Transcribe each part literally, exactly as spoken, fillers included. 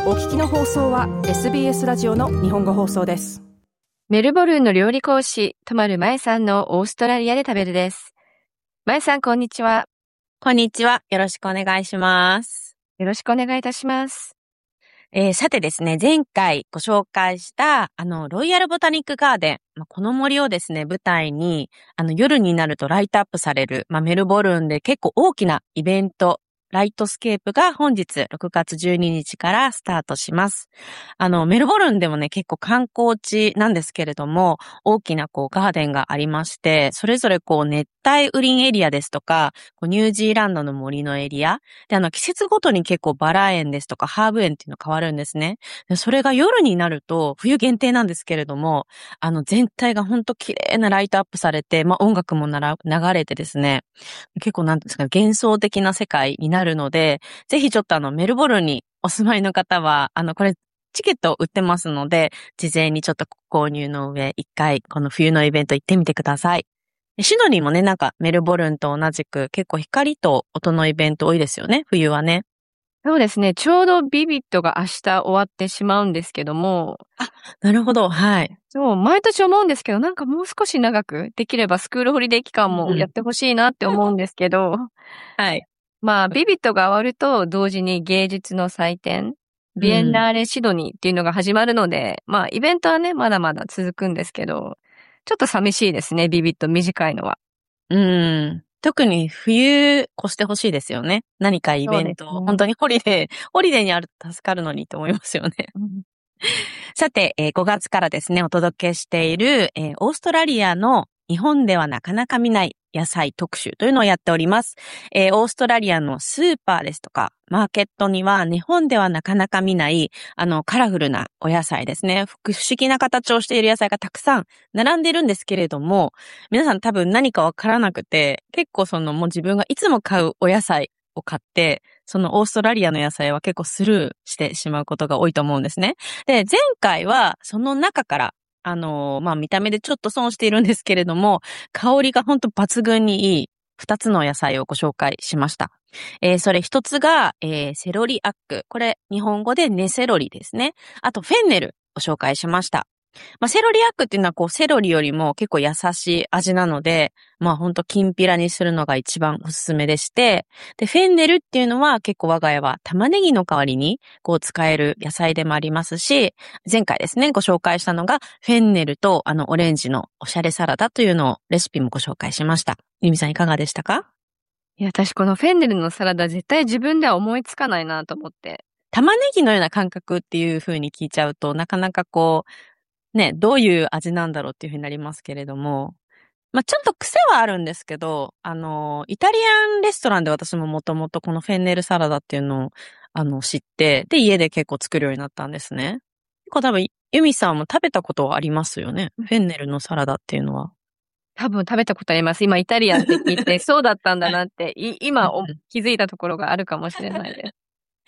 お聞きの放送は エスビーエス ラジオの日本語放送です。 メルボルンの料理講師、とまるまえさんのオーストラリアで食べるです。まえさん、こんにちは。 こんにちは。よろしくお願いします。 よろしくお願いいたします。 えー、さてですね、前回ご紹介した、あの、ロイヤルボタニックガーデン、まあ、この森をですね、舞台に、あの、夜になるとライトアップされる、まあ、メルボルンで結構大きなイベント、ライトスケープが本日ろくがつじゅうににちからスタートします。あの、メルボルンでもね、結構観光地なんですけれども、大きなこうガーデンがありまして、それぞれこう熱帯雨林エリアですとか、こうニュージーランドの森のエリア、で、あの、季節ごとに結構バラ園ですとかハーブ園っていうの変わるんですね。で、それが夜になると、冬限定なんですけれども、あの、全体がほんと綺麗なライトアップされて、まあ、音楽もなら流れてですね、結構なんですか、幻想的な世界になるので、ぜひちょっとあの、メルボルンにお住まいの方は、あの、これ、チケット売ってますので、事前にちょっと購入の上、一回、この冬のイベント行ってみてください。シドニーもね、なんかメルボルンと同じく結構光と音のイベント多いですよね、冬はね。 そうですね、ちょうどビビットが明日終わってしまうんですけども。 あ、なるほど、はい。 そう、毎年思うんですけど、なんかもう少し長くできればスクールホリデー期間もやってほしいなって思うんですけど。 はい。 まあ、ビビットが終わると同時に芸術の祭典、ビエンナーレシドニーっていうのが始まるので、うん、まあ、イベントはね、まだまだ続くんですけど、ちょっと寂しいですね、ビビット短いのは。 うん。特に冬越してほしいですよね。何かイベント、ね、本当にホリデー、ホリデーにあると助かるのにと思いますよね。うん、さて、えー、ごがつからですね、お届けしている、えー、オーストラリアの日本ではなかなか見ない野菜特集というのをやっております。えー、オーストラリアのスーパーですとか、マーケットには日本ではなかなか見ない、あの、カラフルなお野菜ですね。不思議な形をしている野菜がたくさん並んでいるんですけれども、皆さん多分何かわからなくて、結構そのもう自分がいつも買うお野菜を買って、そのオーストラリアの野菜は結構スルーしてしまうことが多いと思うんですね。で、前回はその中から、あのー、まあ、見た目でちょっと損しているんですけれども、香りがほんと抜群にいい二つの野菜をご紹介しました。えー、それ一つが、えー、セロリアック。これ、日本語でネセロリですね。あと、フェンネルを紹介しました。まあ、セロリアックっていうのはこう、セロリよりも結構優しい味なので、まあ、ほんときんぴらにするのが一番おすすめでして、で、フェンネルっていうのは結構我が家は玉ねぎの代わりにこう使える野菜でもありますし、前回ですね、ご紹介したのがフェンネルとあのオレンジのおしゃれサラダというのをレシピもご紹介しました。ゆみさんいかがでしたか？ いや、私このフェンネルのサラダ絶対自分では思いつかないなと思って。 玉ねぎのような感覚っていう風に聞いちゃうと、なかなかこう、ね、どういう味なんだろうっていう風になりますけれども、まあ、ちょっと癖はあるんですけど、あの、イタリアンレストランで私ももともとこのフェンネルサラダっていうのを、あの、知って、で、家で結構作るようになったんですね。結構多分、ユミさんも食べたことはありますよね。フェンネルのサラダっていうのは。 多分食べたことあります。今イタリアンって聞いて、そうだったんだなって、い今気づいたところがあるかもしれないです。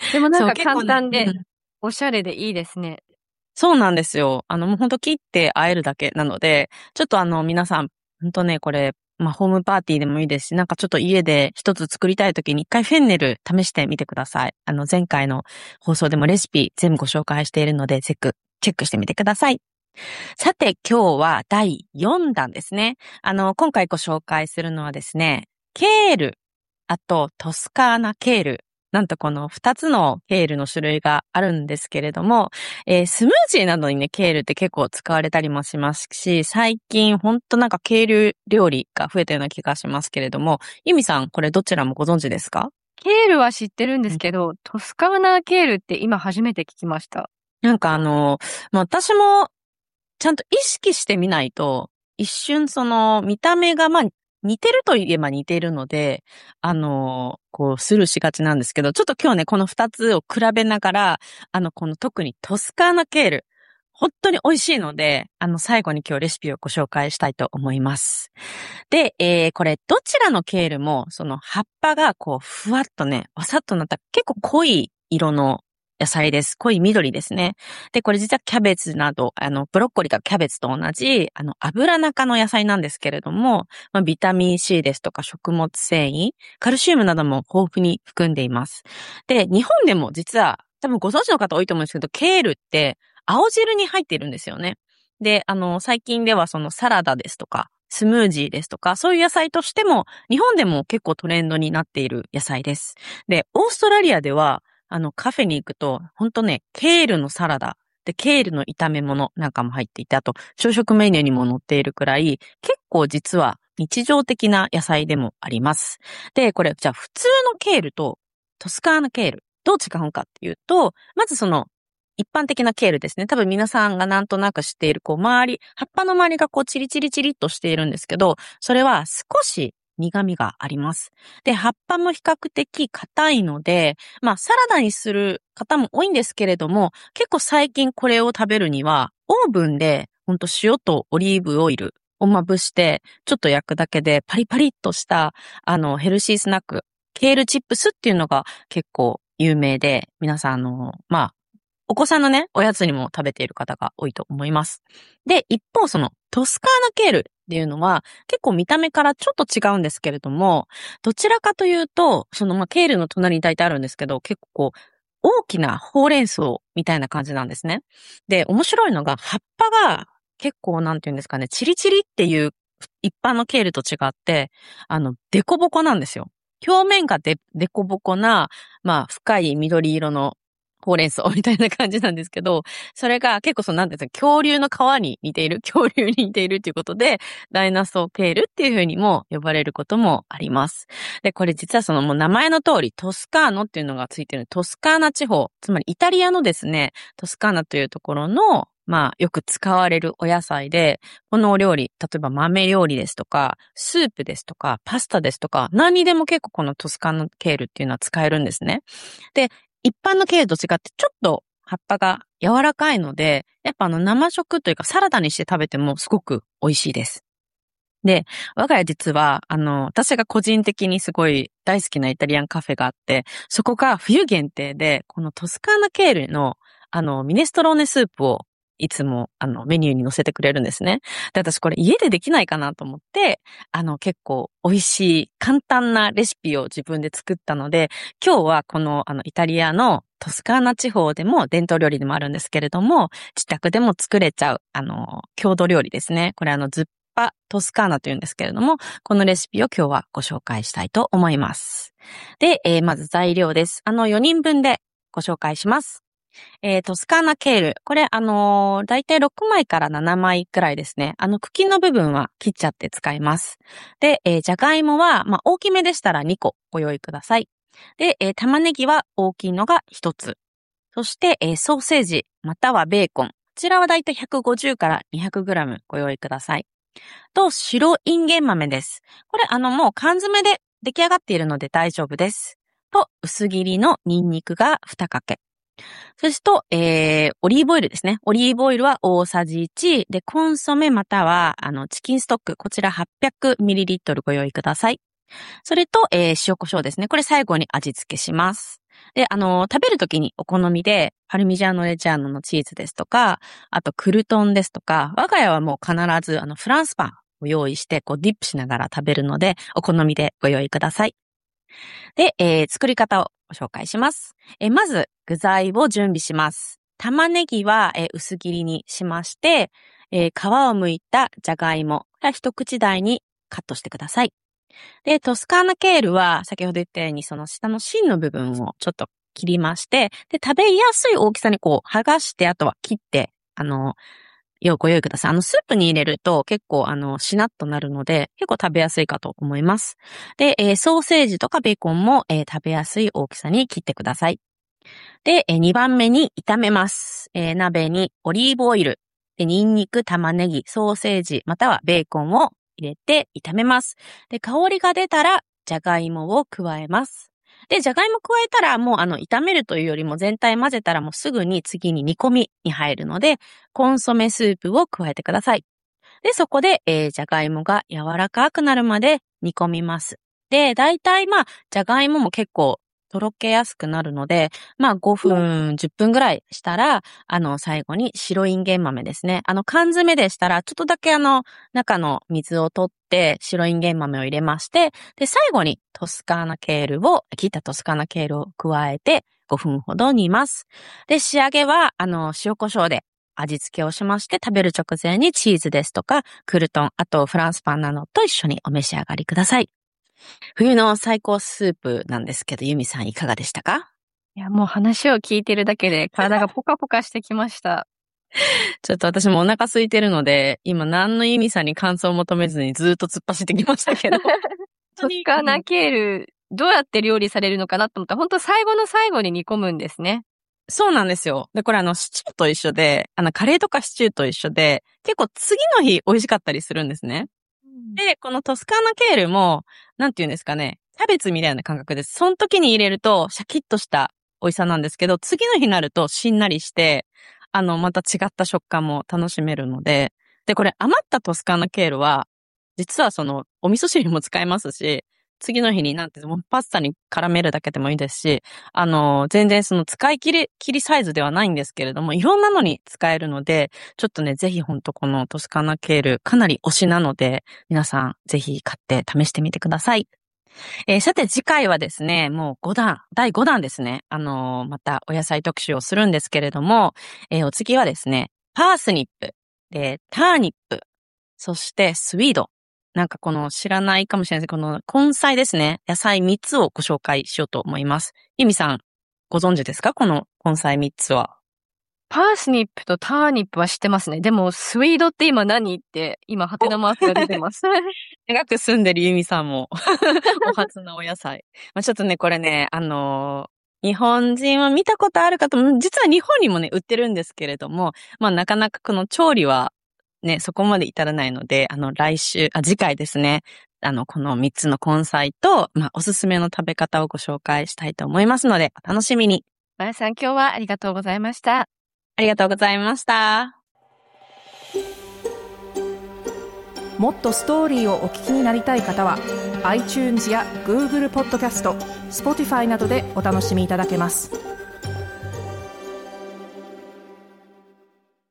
でもなんか簡単で、おしゃれでいいですね。 そうなんですよ。あの、もうほんと切って和えるだけなので、ちょっとあの、皆さん、ほんとね、これ、まあ、ホームパーティーでもいいですし、なんかちょっと家で一つ作りたいときに一回フェンネル試してみてください。あの、前回の放送でもレシピ全部ご紹介しているので、チェック、チェックしてみてください。さて、今日はだいよんだんですね。あの、今回ご紹介するのはですね、ケール、あとトスカーナケール。なんとこの二つのケールの種類があるんですけれども、えー、スムージーなどにね、ケールって結構使われたりもしますし、最近ほんとなんかケール料理が増えたような気がしますけれども、ユミさん、これどちらもご存知ですか？ ケールは知ってるんですけど、うん、トスカーナケールって今初めて聞きました。 なんかあの、まあ、私もちゃんと意識してみないと、一瞬その見た目がまあ、似てるといえば似てるので、あの、こう、スルーしがちなんですけど、ちょっと今日ね、この二つを比べながら、あの、この特にトスカーナケール、本当に美味しいので、あの、最後に今日レシピをご紹介したいと思います。で、えー、これ、どちらのケールも、その葉っぱがこう、ふわっとね、わさっとなった結構濃い色の野菜です。濃い緑ですね。で、これ実はキャベツなど、あの、ブロッコリーがキャベツと同じ、あの、油中の野菜なんですけれども、まあ、ビタミン C ですとか食物繊維、カルシウムなども豊富に含んでいます。で、日本でも実は多分ご存知の方多いと思うんですけど、ケールって青汁に入っているんですよね。で、あの、最近ではそのサラダですとか、スムージーですとか、そういう野菜としても、日本でも結構トレンドになっている野菜です。で、オーストラリアでは、あの、カフェに行くと、ほんとね、ケールのサラダ、で、ケールの炒め物なんかも入っていて、あと、朝食メニューにも載っているくらい、結構実は日常的な野菜でもあります。で、これ、じゃあ普通のケールとトスカーナケール、どう違うかっていうと、まずその、一般的なケールですね。多分皆さんがなんとなく知っている、こう、周り、葉っぱの周りがこう、チリチリチリっとしているんですけど、それは少し苦味があります。で、葉っぱも比較的硬いので、まあ、サラダにする方も多いんですけれども、結構最近これを食べるには、オーブンで、ほんと塩とオリーブオイルをまぶして、ちょっと焼くだけでパリパリっとした、あの、ヘルシースナック、ケールチップスっていうのが結構有名で、皆さん、あの、まあ、お子さんのね、おやつにも食べている方が多いと思います。で、一方そのトスカーナケールっていうのは結構見た目からちょっと違うんですけれども、どちらかというと、そのまあケールの隣に大体あるんですけど、結構こう大きなほうれん草みたいな感じなんですね。で、面白いのが葉っぱが結構なんていうんですかね、チリチリっていう一般のケールと違って、あの、デコボコなんですよ。表面がで、デコボコな、まあ深い緑色のほうれん草みたいな感じなんですけど、それが結構そのなんていうんですか、恐竜の皮に似ている、恐竜に似ているということで、ダイナソーケールっていう風にも呼ばれることもあります。で、これ実はそのもう名前の通り、トスカーノっていうのがついているトスカーナ地方、つまりイタリアのですね、トスカーナというところの、まあ、よく使われるお野菜で、このお料理、例えば豆料理ですとか、スープですとか、パスタですとか、何にでも結構このトスカーナケールっていうのは使えるんですね。で、一般のケールと違ってちょっと葉っぱが柔らかいので、やっぱあの生食というかサラダにして食べてもすごく美味しいです。で、我が家実は、あの、私が個人的にすごい大好きなイタリアンカフェがあって、そこが冬限定で、このトスカーナケールの、あの、ミネストローネスープをいつも、あの、メニューに載せてくれるんですね。で、私これ家でできないかなと思って、あの、結構美味しい、簡単なレシピを自分で作ったので、今日はこの、あの、イタリアのトスカーナ地方でも伝統料理でもあるんですけれども、自宅でも作れちゃう、あの、郷土料理ですね。これあの、ズッパトスカーナというんですけれども、このレシピを今日はご紹介したいと思います。で、えー、まず材料です。あの、よにんぶんでご紹介します。えー、トスカーナケール。これ、あのー、だいたいろくまいからななまいくらいですね。あの、茎の部分は切っちゃって使います。で、えー、じゃがいもは、まあ、大きめでしたらにこご用意ください。で、えー、玉ねぎは大きいのがひとつ。そして、えー、ソーセージ、またはベーコン。こちらはだいたいひゃくごじゅうからにひゃくグラムご用意ください。と、白インゲン豆です。これ、あの、もう缶詰で出来上がっているので大丈夫です。と、薄切りのニンニクがにかけ。そしてと、えー、オリーブオイルですね。オリーブオイルは大さじいち。で、コンソメまたは、あの、チキンストック。こちら はっぴゃくミリリットル ご用意ください。それと、えー、塩コショウですね。これ最後に味付けします。で、あの、食べるときにお好みで、パルミジャーノレジャーノのチーズですとか、あとクルトンですとか、我が家はもう必ず、あの、フランスパンを用意して、こう、ディップしながら食べるので、お好みでご用意ください。で、えー、作り方をご紹介します。えー、まず、具材を準備します。玉ねぎは、えー、薄切りにしまして、えー、皮を剥いたじゃがいも、一口大にカットしてください。で、トスカーナケールは、先ほど言ったように、その下の芯の部分をちょっと切りまして、で、食べやすい大きさにこう、剥がして、あとは切って、あの、よご用意ください。あの、スープに入れると結構、あの、しなっとなるので、結構食べやすいかと思います。で、えー、ソーセージとかベーコンも、えー、食べやすい大きさに切ってください。で、えー、にばんめに炒めます。えー、鍋にオリーブオイル、で、ニンニク、玉ねぎ、ソーセージ、またはベーコンを入れて炒めます。で、香りが出たら、じゃがいもを加えます。で、じゃがいも加えたら、もうあの、炒めるというよりも全体混ぜたらもうすぐに次に煮込みに入るので、コンソメスープを加えてください。で、そこで、えー、じゃがいもが柔らかくなるまで煮込みます。で、だいたいまあ、じゃがいもも結構とろけやすくなるので、まあごふん、じゅっぷんぐらいしたら、あの、最後に白インゲン豆ですね。あの、缶詰でしたら、ちょっとだけあの、中の水を取って、白インゲン豆を入れまして、で、最後にトスカーナケールを、切ったトスカーナケールを加えて、 ごふんほど煮ます。で、仕上げは、あの、塩コショウで味付けをしまして、食べる直前にチーズですとか、クルトン、あとフランスパンなどと一緒にお召し上がりください。冬の最高スープなんですけど、ユミさんいかがでしたか？ いや、もう話を聞いてるだけで体がポカポカしてきました。 ちょっと私もお腹空いてるので、今何のユミさんに感想を求めずにずっと突っ走ってきましたけど。 トスカーナケール、どうやって料理されるのかなと思ったら、本当最後の最後に煮込むんですね。 そうなんですよ。で、これあの、シチューと一緒で、あの、カレーとかシチューと一緒で、結構次の日美味しかったりするんですね。うん、で、このトスカーナケールも、なんて言うんですかね、キャベツみたいな感覚です。その時に入れると、シャキッとした美味しさなんですけど、次の日になるとしんなりして、あの、また違った食感も楽しめるので、で、これ余ったトスカーナケールは、実はその、お味噌汁も使えますし、次の日になんて、もうパスタに絡めるだけでもいいですし、あの、全然その使い切り、切りサイズではないんですけれども、いろんなのに使えるので、ちょっとね、ぜひほんとこのトスカーナケール、かなり推しなので、皆さんぜひ買って試してみてください。えー、さて次回はですね、もうごだん、だいごだんですね。あのー、またお野菜特集をするんですけれども、えー、お次はですね、パースニップ、で、ターニップ、そしてスイード。なんかこの知らないかもしれないですけど、この根菜ですね。野菜みっつをご紹介しようと思います。ユミさん、ご存知ですか？この根菜みっつは。 パースニップとターニップは知ってますね。でも、スイードって今何って、今、ハテナマークが出てます。 長く住んでるユミさんも、お初のお野菜。まあ、ちょっとね、これね、あのー、日本人は見たことある方も、実は日本にもね、売ってるんですけれども、まあ、なかなかこの調理は、ね、そこまで至らないので、あの、来週、あ、次回ですね、あの、このみっつの根菜と、まあ、おすすめの食べ方をご紹介したいと思いますので、お楽しみに。 まやさん、今日はありがとうございました。 ありがとうございました。 もっとストーリーをお聞きになりたい方は iTunes や Google ポッドキャスト、Spotify などでお楽しみいただけます。